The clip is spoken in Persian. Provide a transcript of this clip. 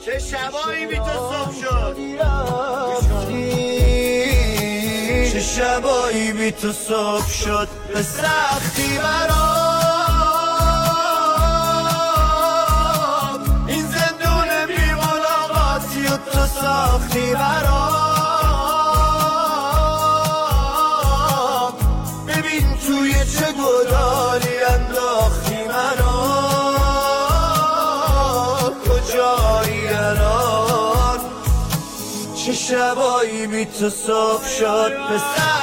چه شبایی بی تو صبح شد، چه شبایی بی تو صبح شد به سختی برام. این زندون بی ملاقاتی و تو ساختی برام. ببین توی چه گدالی انداختی منو، کجایی الان؟ چه شبایی بی تو صبح شد به